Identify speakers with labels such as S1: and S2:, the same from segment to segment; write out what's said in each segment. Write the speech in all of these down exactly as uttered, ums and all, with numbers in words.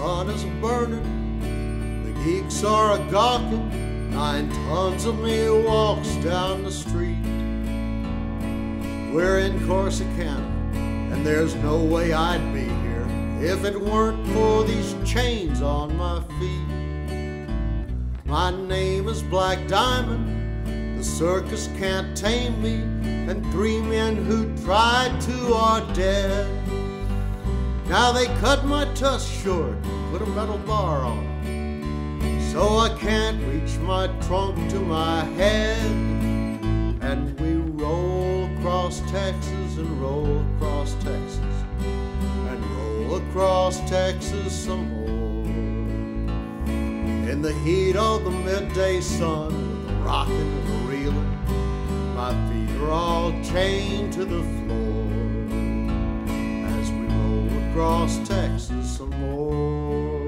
S1: sun is burning, the geeks are a gawking, nine tons of me walks down the street. We're in Corsicana, and there's no way I'd be here if it weren't for these chains on my feet. My name is Black Diamond, the circus can't tame me, and three men who tried to are dead. Now they cut my tusk short, put a metal bar on it, so I can't reach my trunk to my head. And we roll across Texas and roll across Texas and roll across Texas some more. In the heat of the midday sun, with the rocking and the reeling, my feet are all chained to the floor as we roll across Texas some more.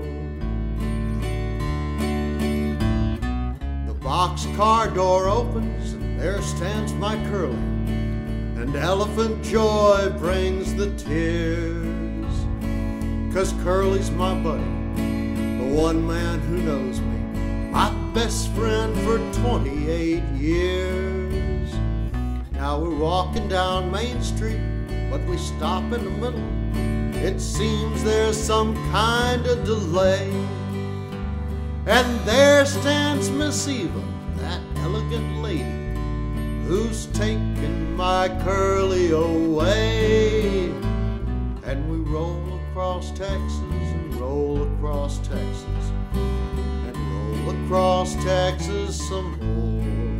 S1: The boxcar door opens and there stands my Curly, and elephant joy brings the tears, 'cause Curly's my buddy, the one man who knows me, my best friend for twenty-eight years. Now we're walking down Main Street, but we stop in the middle. It seems there's some kind of delay, and there stands Miss Eva, that elegant lady, who's taken my Curly away. And we roll across Texas and roll across Texas and roll across Texas some more.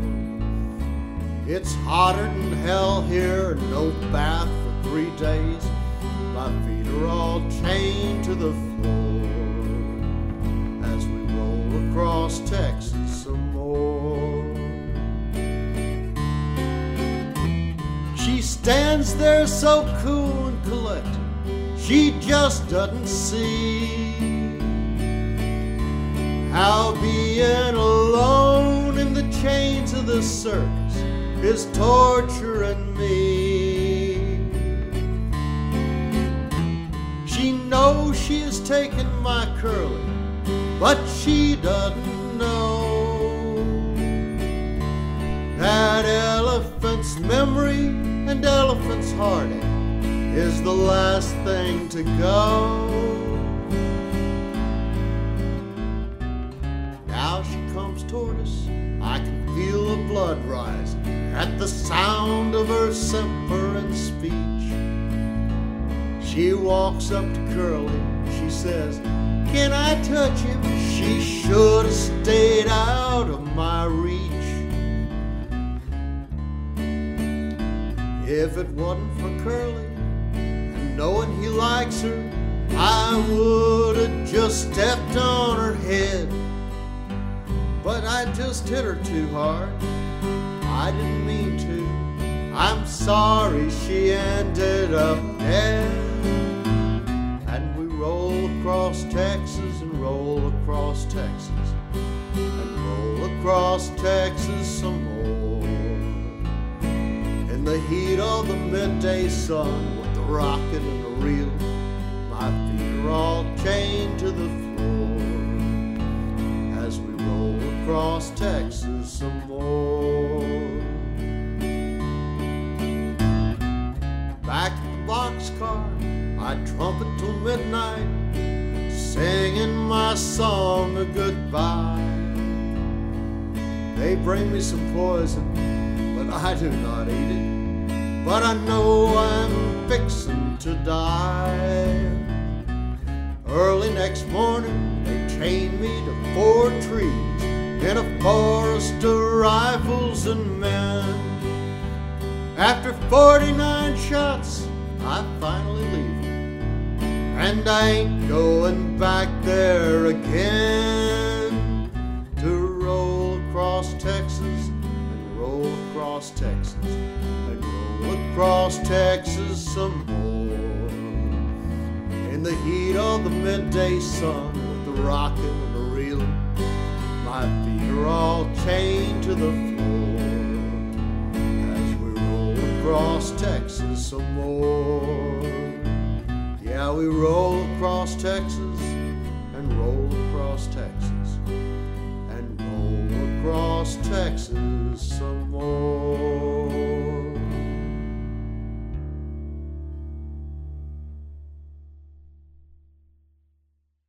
S1: It's hotter than hell here, and no bath for three days. My feet are all chained to the floor as we roll across Texas some more. She stands there so cool and collected, she just doesn't see how being alone in the chains of the circus is torturing me. She knows she has taken my Curly, but she doesn't know that elephant's memory and elephant's heartache is the last thing to go. Now she comes toward us, I can feel the blood rise at the sound of her simper and speech. She walks up to Curly, she says, "Can I touch him?" She should have stayed out of my reach. If it wasn't for Curly and knowing he likes her, I would have just stepped on her head. But I just hit her too hard, I didn't mean to. I'm sorry she ended up dead. And we roll across Texas and roll across Texas and roll across Texas some more. In the heat of the midday sun, with the rocking and the reeling, my feet are all chained to the floor as we roll across Texas some more. Back at the boxcar, I trumpet till midnight, singing my song of goodbye. They bring me some poison, but I do not eat it. But I know I'm fixing to die. Early next morning, they chained me to four trees in a forest of rifles and men. After forty-nine shots, I finally leave them, and I ain't going back there again. To roll across Texas and roll across Texas and roll across Texas some more. In the heat of the midday sun, with the rocking and the reeling, my feet are all chained to the floor as we roll across Texas some more. Yeah, we roll across Texas across Texas and roll across Texas some more.